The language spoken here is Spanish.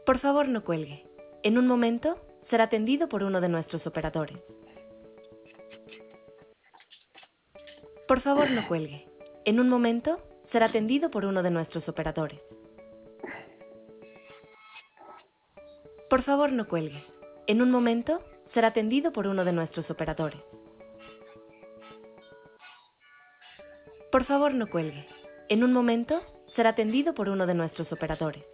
Por favor, no cuelgue. En un momento será atendido por uno de nuestros operadores. Por favor, no cuelgue. En un momento será atendido por uno de nuestros operadores. Por favor, no cuelgue. En un momento será atendido por uno de nuestros operadores. Por favor, no cuelgue. En un momento será atendido por uno de nuestros operadores.